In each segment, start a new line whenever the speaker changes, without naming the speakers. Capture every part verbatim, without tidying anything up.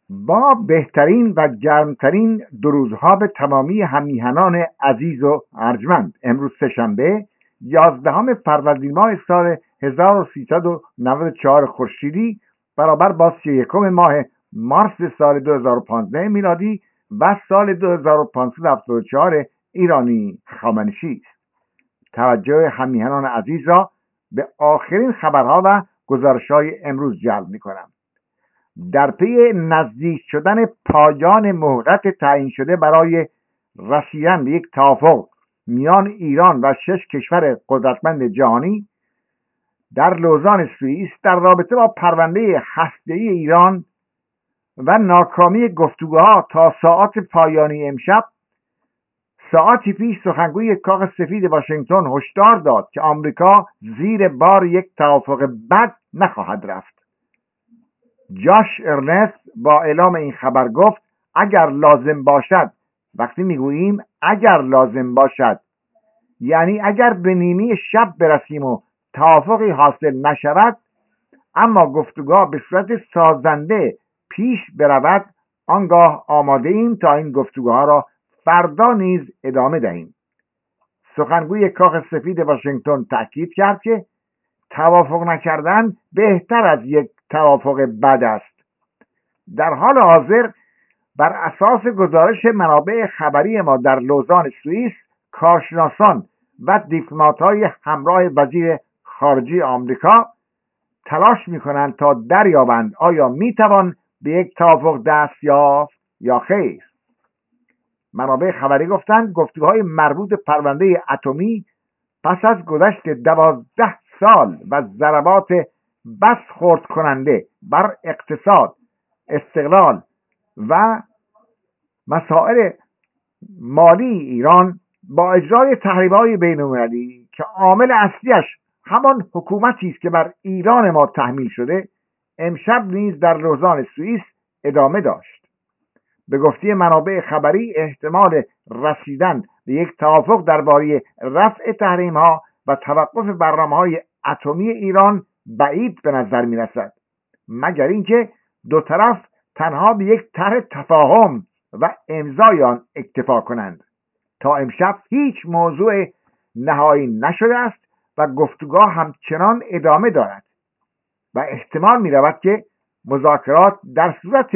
با بهترین و گرمترین درودها به تمامی هممیهنان عزیز و ارجمند. امروز سه‌شنبه یازدهم فروردین ماه سال هزار و سیصد و نود و چهار خورشیدی برابر با سی و یکم ماه مارس سال دو هزار و پانزده میلادی و سال دو هزار و پانصد و هفتاد و چهار ایرانی خامنشی است. توجه هممیهنان عزیز را به آخرین خبرها و گزارش‌های امروز جلب می‌کنم. در پی نزدیک شدن پایان مهلت تعیین شده برای رسیدن به یک توافق میان ایران و شش کشور قدرتمند جهانی در لوزان سوئیس در رابطه با پرونده هسته‌ای ایران و ناکامی گفتگوها تا ساعات پایانی امشب، ساعتی پیش سخنگوی کاخ سفید واشنگتن هشدار داد که آمریکا زیر بار یک توافق بد نخواهد رفت. جاش ارنست با اعلام این خبر گفت اگر لازم باشد، وقتی میگوییم اگر لازم باشد یعنی اگر به نیمه شب برسیم و توافقی حاصل نشود اما گفتگوها به صورت سازنده پیش برود، آنگاه آماده ایم تا این گفتگوها را فردا نیز ادامه دهیم. سخنگوی کاخ سفید واشنگتن تاکید کرد که توافق نکردن بهتر از یک توافق بد است. در حال حاضر بر اساس گزارش منابع خبری ما در لوزان سوئیس، کارشناسان و دیپلمات‌های همراه وزیر خارجه آمریکا تلاش می‌کنند تا دریابند آیا می‌توان به یک توافق دست یافت یا خیر. منابع خبری گفتند گفتگوهای مربوط به پرونده اتمی پس از گذشت دوازده سال و ضربات بس خرد کننده بر اقتصاد، استقلال و مسائل مالی ایران با اجرای تحریم‌های بین‌المللی که عامل اصلیش همان حکومتی است که بر ایران ما تحمیل شده، امشب نیز در لوزان سوئیس ادامه داشت. به گفته منابع خبری احتمال رسیدن به یک توافق درباره رفع تحریم‌ها و توقف برنامه‌های اتمی ایران بعید به نظر می‌رسد، مگر اینکه دو طرف تنها به یک طرح تفاهم و امضای آن اکتفا کنند. تا امشب هیچ موضوع نهایی نشده است و گفتگوها همچنان ادامه دارد و احتمال می رود که مذاکرات در صورت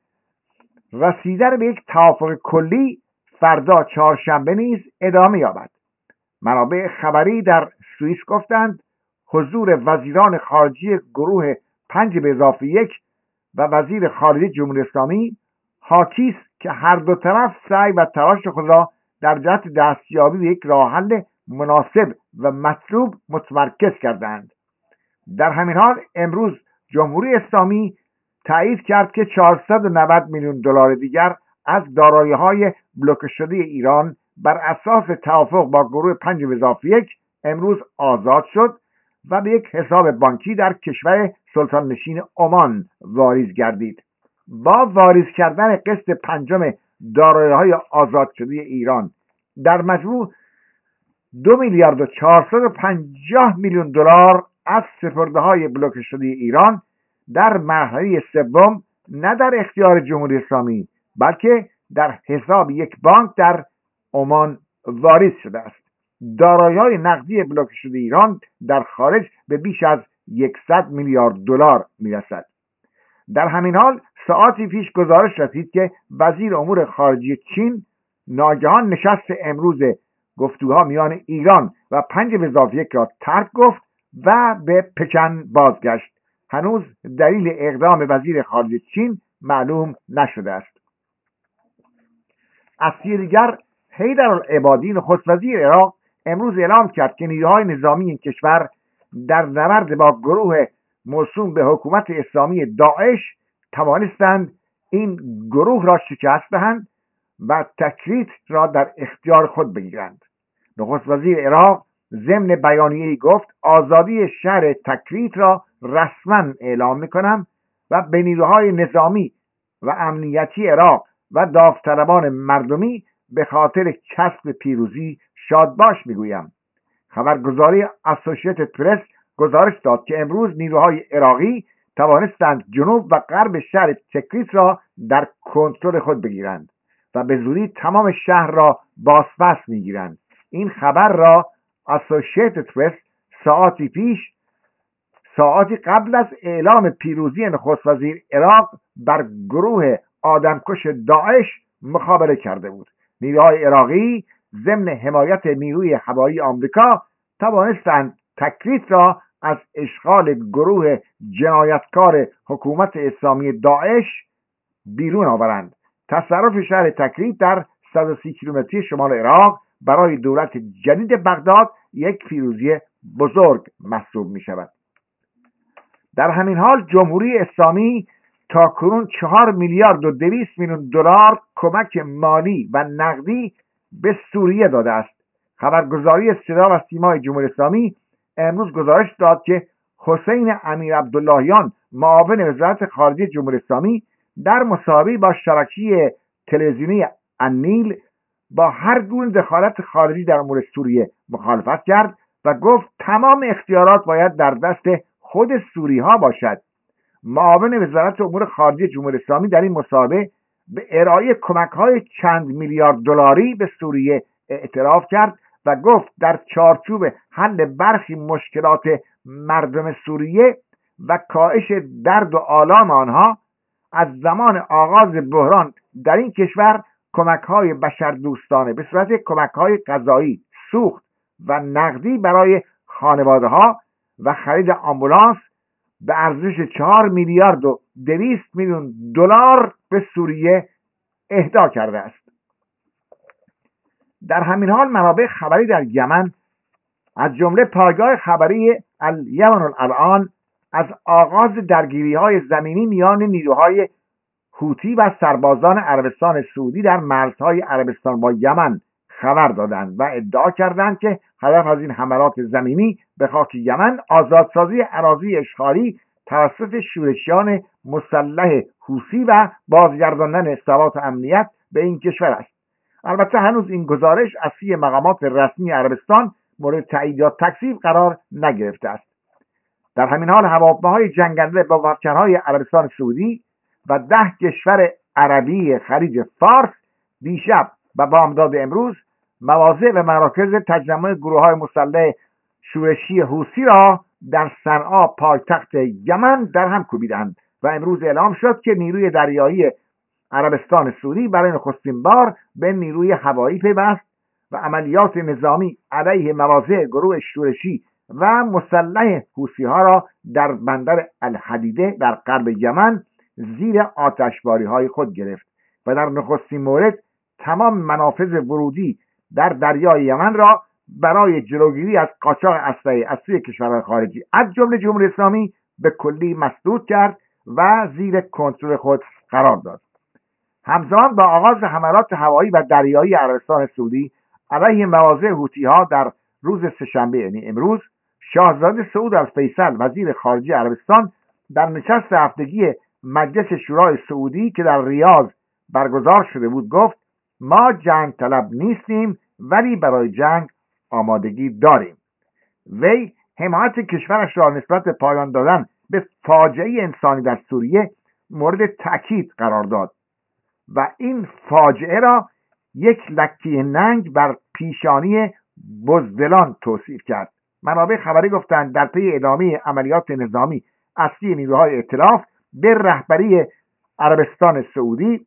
رسیدن به یک توافق کلی فردا چهارشنبه نیز ادامه یابد. منابع خبری در سوئیس گفتند حضور وزیران خارجه گروه پنج به اضافه یک و وزیر خارجه جمهوری اسلامی حاکی است که هر دو طرف سعی و تلاش خود را در جهت دستیابی به یک راه حل مناسب و مطلوب متمرکز کردند. در همین حال امروز جمهوری اسلامی تایید کرد که چهارصد و نود میلیون دلار دیگر از دارایی‌های بلوکه شده ایران بر اساس توافق با گروه پنج به اضافه یک امروز آزاد شد و به یک حساب بانکی در کشور سلطان نشین عمان واریز گردید. با واریز کردن قسط پنجم دارایی‌های آزاد شده ایران در مجموع دو میلیارد و چهارصد و پنجاه میلیون دلار از سپرده‌های بلوکه شده ایران در مرحله سوم نه در اختیار جمهوری اسلامی بلکه در حساب یک بانک در عمان واریز شده است. دارایی‌های نقدی بلوکه شده ایران در خارج به بیش از صد میلیارد دلار میرسد. در همین حال ساعتی پیش گزارش رسید که وزیر امور خارجه چین ناگهان نشست امروز گفتگوها میان ایران و پنج به اضافه یک را ترک گفت و به پکن بازگشت. هنوز دلیل اقدام وزیر خارجه چین معلوم نشده است. از سوی دیگر حیدرالعبادی نخست وزیر عراق امروز اعلام کرد که نیروهای نظامی این کشور در نبرد با گروه موسوم به حکومت اسلامی داعش توانستند این گروه را شکست دهند و تکریت را در اختیار خود بگیرند. نخست وزیر عراق ضمن بیانیه‌ای گفت آزادی شهر تکریت را رسما اعلام می‌کنم و به نیروهای نظامی و امنیتی عراق و داوطلبان مردمی به خاطر کسب پیروزی شادباش میگویم. خبرگزاری اسوسییتد پرس گزارش داد که امروز نیروهای عراقی توانستند جنوب و غرب شهر تکریت را در کنترل خود بگیرند و به زودی تمام شهر را بازپس میگیرند. این خبر را اسوسییتد پرس ساعتی پیش ساعتی قبل از اعلام پیروزی نخست وزیر عراق بر گروه آدمکش داعش مخابره کرده بود. نیروهای عراقی ضمن حمایت نیروی هوایی آمریکا توانستند تکریت را از اشغال گروه جنایتکار حکومت اسلامی داعش بیرون آورند. تصرف شهر تکریت در صد و سی کیلومتری شمال عراق برای دولت جدید بغداد یک پیروزی بزرگ محسوب می شود. در همین حال جمهوری اسلامی تاکنون چهار میلیارد و دویست میلیون دلار کمک مالی و نقدی به سوریه داده است. خبرگزاری صدا و سیمای جمهوری اسلامی امروز گزارش داد که حسین امیر عبداللهیان معاون وزارت خارجه جمهوری اسلامی در مصاحبه‌ای با شبکه تلویزیونی النیل با هر گونه دخالت خارجی در امور سوریه مخالفت کرد و گفت تمام اختیارات باید در دست خود سوری ها باشد. معاون وزارت امور خارجه جمهوری اسلامی در این مصاحبه به ارائه کمک های چند میلیارد دلاری به سوریه اعتراف کرد و گفت در چارچوب حل برخی مشکلات مردم سوریه و کاهش درد و آلام آنها از زمان آغاز بحران در این کشور کمک های بشردوستانه به صورت کمک های غذایی، سوخت و نقدی برای خانواده ها و خرید آمبولانس به ارزش چهار میلیارد و دویست میلیون دلار به سوریه اهدا کرده است. در همین حال منابع خبری در یمن از جمله پایگاه خبری الیمن الان از آغاز درگیری های زمینی میان نیروهای حوتی و سربازان عربستان سعودی در مرزهای عربستان با یمن خبر دادند و ادعا کردند که هدف از این حملات زمینی به خاک یمن آزادسازی اراضی اشغالی توسط شورشیان مسلح حوثی و بازگرداندن ثبات و امنیت به این کشور است. البته هنوز این گزارش از سوی مقامات رسمی عربستان مورد تایید یا تکذیب قرار نگرفته است. در همین حال هواپیماهای جنگنده با واکنهای عربستان سعودی و ده کشور عربی خلیج فارس دیشب و بامداد امروز مواضع و مراکز تجمع گروه های مسلح شورشی حوثی را در صنعا پایتخت یمن در هم کوبیدند و امروز اعلام شد که نیروی دریایی عربستان سعودی برای نخستین بار به نیروی هوایی پیوست و عملیات نظامی علیه مواضع گروه شورشی و مسلح حوثی ها را در بندر الحدیده در غرب یمن زیر آتشباری های خود گرفت و در نخستین مورد تمام منافذ ورودی در دریای یمن را برای جلوگیری از قاچاق اسلحه از سوی کشورهای خارجی از جمله جمهوری اسلامی به کلی مسدود کرد و زیر کنترل خود قرار داد. همزمان با آغاز حملات هوایی و دریایی عربستان سعودی علیه مواضع حوثی ها در روز سه‌شنبه یعنی امروز، شاهزاده سعود الفیصل وزیر خارجه عربستان در نشست هفتگی مجلس شورای سعودی که در ریاض برگزار شده بود گفت ما جنگ طلب نیستیم ولی برای جنگ آمادگی داریم. وی حمایت کشورش را نسبت به پایان دادن به فاجعه انسانی در سوریه مورد تأکید قرار داد و این فاجعه را یک لکه ننگ بر پیشانی بزدلان توصیف کرد. منابع خبری گفتند در پی ادامه عملیات نظامی از سوی نیروهای ائتلاف به رهبری عربستان سعودی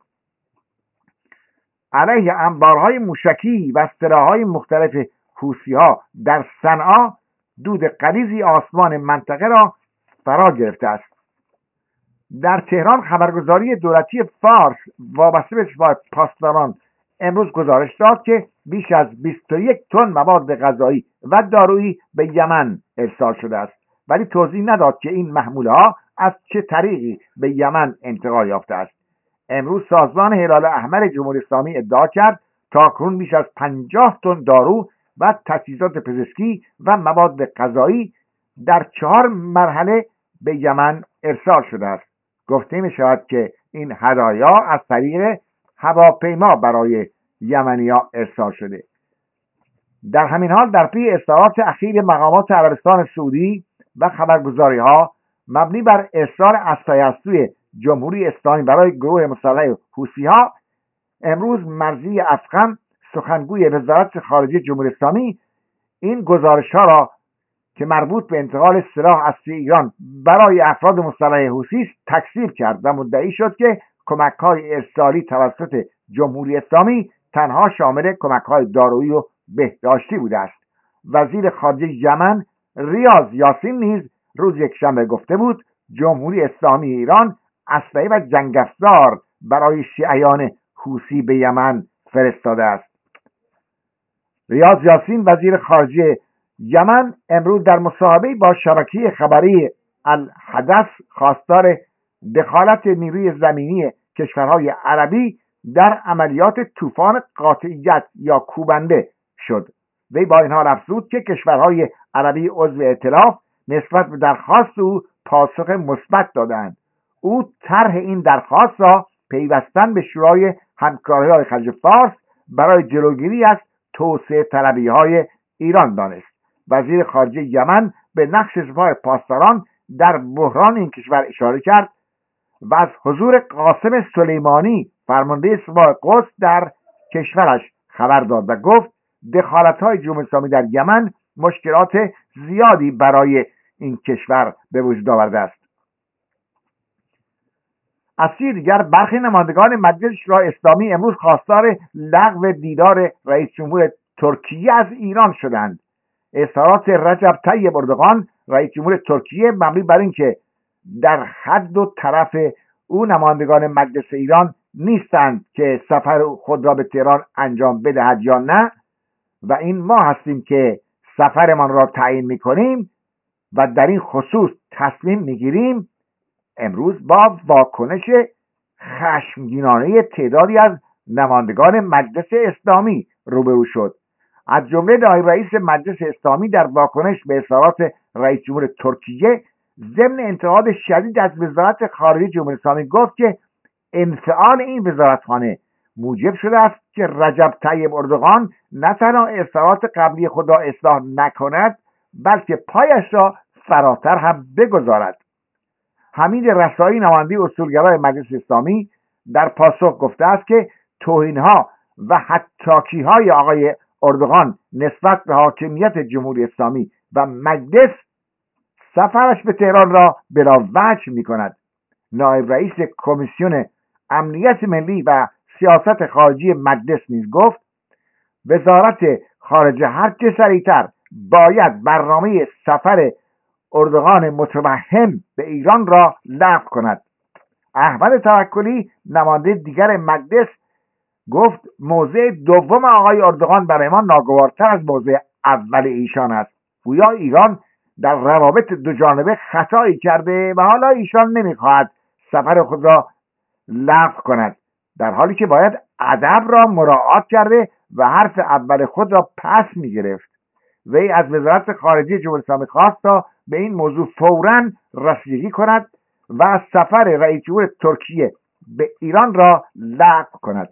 علیه انبارهای موشکی و سلاح‌های مختلف حوثی‌ها در صنعا دود غلیظی آسمان منطقه را فرا گرفته است. در تهران خبرگزاری دولتی فارس وابسته به شبکه پاسداران امروز گزارش داد که بیش از بیست و یک تن مواد غذایی و دارویی به یمن ارسال شده است، ولی توضیح نداد که این محموله‌ها از چه طریقی به یمن انتقال یافته است. امروز سازمان هلال احمر جمهوری اسلامی ادعا کرد تاکنون بیش از پنجاه تن دارو و تجهیزات پزشکی و مواد غذایی در چهار مرحله به یمن ارسال شده است. گفته می شود که این هدایا از طریق هواپیما برای یمنی‌ها ارسال شده. در همین حال در پی اظهارات اخیر مقامات عربستان سعودی و خبرگزاری‌ها مبنی بر ارسال اسلحه از سوی جمهوری اسلامی برای گروه مسلح حوثی‌ها، امروز مرضی افخم سخنگوی وزارت خارجه جمهوری اسلامی این گزارش‌ها را که مربوط به انتقال سلاح از ایران برای افراد مسلح حوثی است تکذیب کرد و مدعی شد که کمک‌های ارسالی توسط جمهوری اسلامی تنها شامل کمک‌های دارویی و بهداشتی بوده است. وزیر خارجه یمن ریاض یاسین نیز روز یکشنبه گفته بود جمهوری اسلامی ایران اسلحه و جنگ افزار برای شیعیان حوثی به یمن فرستاده است. ریاض یاسین وزیر خارجه یمن امروز در مصاحبه با شبکه خبری الحدث خواستار دخالت نیروی زمینی کشورهای عربی در عملیات طوفان قاطعیت یا کوبنده شد. وی با این حال افزود که کشورهای عربی عضو ائتلاف نسبت به درخواست او پاسخ مثبت دادند. او طرح این درخواست را پیوستن به شورای همکاری‌های خلیج فارس برای جلوگیری از توسعه طلبی های ایران دانست. وزیر خارجه یمن به نقش سپاه پاسداران در بحران این کشور اشاره کرد و از حضور قاسم سلیمانی فرمانده سپاه قدس در کشورش خبر داد و گفت دخالت‌های جمهوری اسلامی در یمن مشکلات زیادی برای این کشور به وجود آورده است. از سوی دیگر برخی نمایندگان مجلس شورای اسلامی امروز خواستار لغو دیدار رئیس جمهور ترکیه از ایران شدند. اظهارات رجب طیب اردوغان رئیس جمهور ترکیه مبنی بر اینکه در حد و طرف او نمایندگان مجلس ایران نیستند که سفر خود را به تهران انجام بدهد یا نه و این ما هستیم که سفرمان را تعیین میکنیم و در این خصوص تصمیم میگیریم، امروز با واکنش خشمگینانه تعدادی از نمایندگان مجلس اسلامی روبرو شد. از جمله نایب رئیس مجلس اسلامی در واکنش به اظهارات رئیس جمهور ترکیه ضمن انتقاد شدید از وزارت خارجه جمهوری اسلامی گفت که انفعال این وزارتخانه موجب شده است که رجب طیب اردوغان نه تنها اظهارات قبلی خود را اصلاح نکند بلکه پایش را فراتر هم بگذارد. حمید رسایی نماینده اصولگرای مجلس اسلامی در پاسخ گفته است که توهین‌ها و حطاکی‌های آقای اردوغان نسبت به حاکمیت جمهوری اسلامی و مجلس سفرش به تهران را بلا وجه می‌کند. نایب رئیس کمیسیون امنیت ملی و سیاست خارجی مجلس نیز گفت وزارت خارجه هرچه سریعتر باید برنامه سفر اردوغان متوهم به ایران را لغو کند. احمد توکلی نماینده دیگر مجلس گفت موضع دوم آقای اردوغان برای ما ناگوارتر از موضع اول ایشان است. گویا ایران در روابط دو جانبه خطایی کرده و حالا ایشان نمیخواهد سفر خود را لغو کند، در حالی که باید ادب را مراعات کرده و حرف اول خود را پس میگرفت. وی از وزارت خارجه جمهوری اسلامی خواست تا به این موضوع فوراً رسیدگی کند و از سفر رئیس جمهور ترکیه به ایران را لغو کند.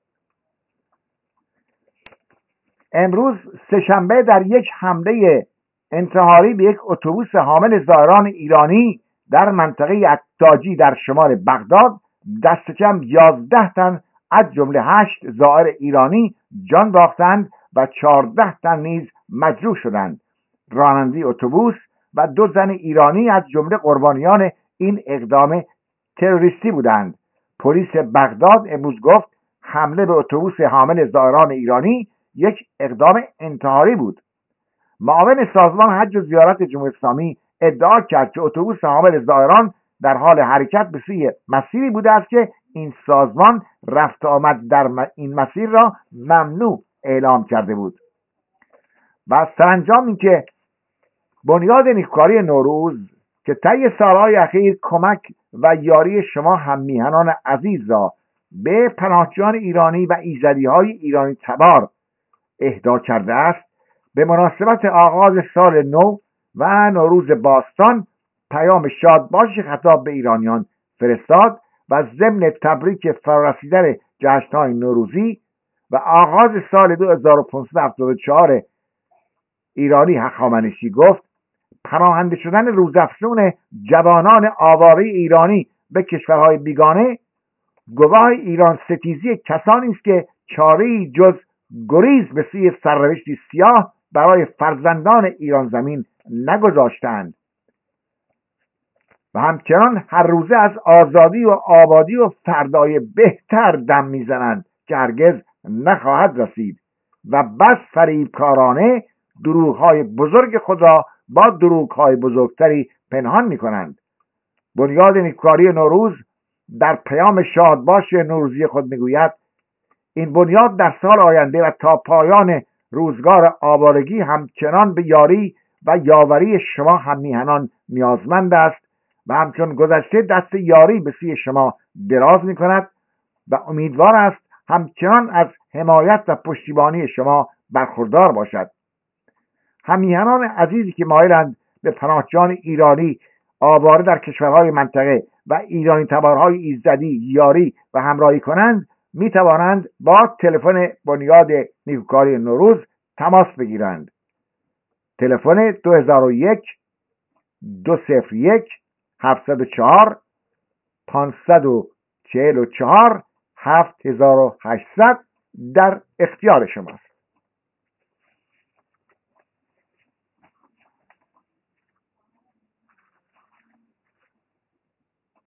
امروز سه‌شنبه در یک حمله انتحاری به یک اتوبوس حامل زائران ایرانی در منطقه عطاجی در شمال بغداد دست کم یازده تن از جمله هشت زائر ایرانی جان باختند و چهارده تن نیز مجروح شدند. راننده اتوبوس و دو زن ایرانی از جمله قربانیان این اقدام تروریستی بودند. پلیس بغداد امروز گفت حمله به اتوبوس حامل زائران ایرانی یک اقدام انتحاری بود. معاون سازمان حج و زیارت جمهوری اسلامی ادعا کرد که اتوبوس حامل زائران در حال حرکت به سوی مسیری بوده است که این سازمان رفت آمد در این مسیر را ممنوع اعلام کرده بود. و سرانجام اینکه بنیاد نیکوکاری نوروز که طی سالهای اخیر کمک و یاری شما هم میهنان عزیز را به پناهجویان ایرانی و ایزدی‌های ایرانی تبار اهدا کرده است، به مناسبت آغاز سال نو و نوروز باستان پیام شاد باش خطاب به ایرانیان فرستاد و ضمن تبریک فرارسیدن جشن‌های نوروزی و آغاز سال دو هزار و پانصد و هفتاد و چهار ایرانی هخامنشی گفت پناهنده شدن روزافزون جوانان آواره ایرانی به کشورهای بیگانه گواه ایران ستیزی کسانی است که چاره‌ای جز گریز به سوی سرنوشتی سیاه برای فرزندان ایران زمین نگذاشتند و همچنان هر روزه از آزادی و آبادی و فردای بهتر دم میزنند که هرگز نخواهد رسید و بس فریبکارانه دروغ‌های بزرگ خود را با دروغ‌های بزرگتری پنهان می‌کنند. بنیاد نیکوکاری نوروز در پیام شادباش نوروزی خود میگوید این بنیاد در سال آینده و تا پایان روزگار آوارگی همچنان به یاری و یاوری شما هم میهنان نیازمند است و همچون گذشته دست یاری به سوی شما دراز می کند و امیدوار است همچنان از حمایت و پشتیبانی شما برخوردار باشد. همیهنان عزیزی که مایلند به پناهجویان ایرانی آواره در کشورهای منطقه و ایرانی تبارهای ایزدی یاری و همراهی کنند می توانند با تلفن بنیاد نیکوکاری نوروز تماس بگیرند. تلفن دو هزار و یک دو صفر یک هفتصد و چهار پانصد و چهل و چهار هفت هزار و هشتصد در اختیار شماست.